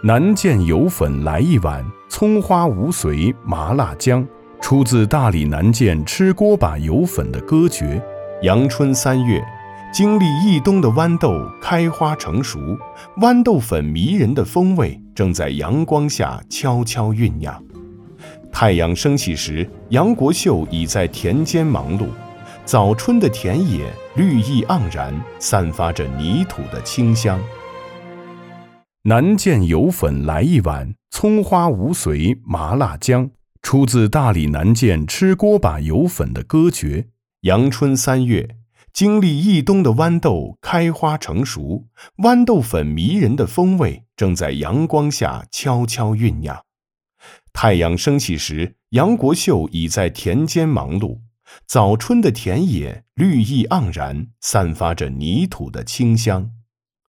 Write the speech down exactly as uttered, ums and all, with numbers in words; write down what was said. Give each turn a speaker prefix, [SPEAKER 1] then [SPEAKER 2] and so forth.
[SPEAKER 1] 南涧有粉来一碗，葱花无髓麻辣姜，出自大理南涧吃锅巴有粉的歌诀。阳春三月，经历一冬的豌豆开花成熟，豌豆粉迷人的风味正在阳光下悄悄酝酿。太阳升起时，杨国秀已在田间忙碌。早春的田野绿意盎然，散发着泥土的清香。南涧有粉来一碗，葱花无髓麻辣姜，出自大理南涧吃锅巴有粉的歌诀。阳春三月，经历一冬的豌豆开花成熟，豌豆粉迷人的风味正在阳光下悄悄酝酿。太阳升起时，杨国秀已在田间忙碌。早春的田野绿意盎然，散发着泥土的清香。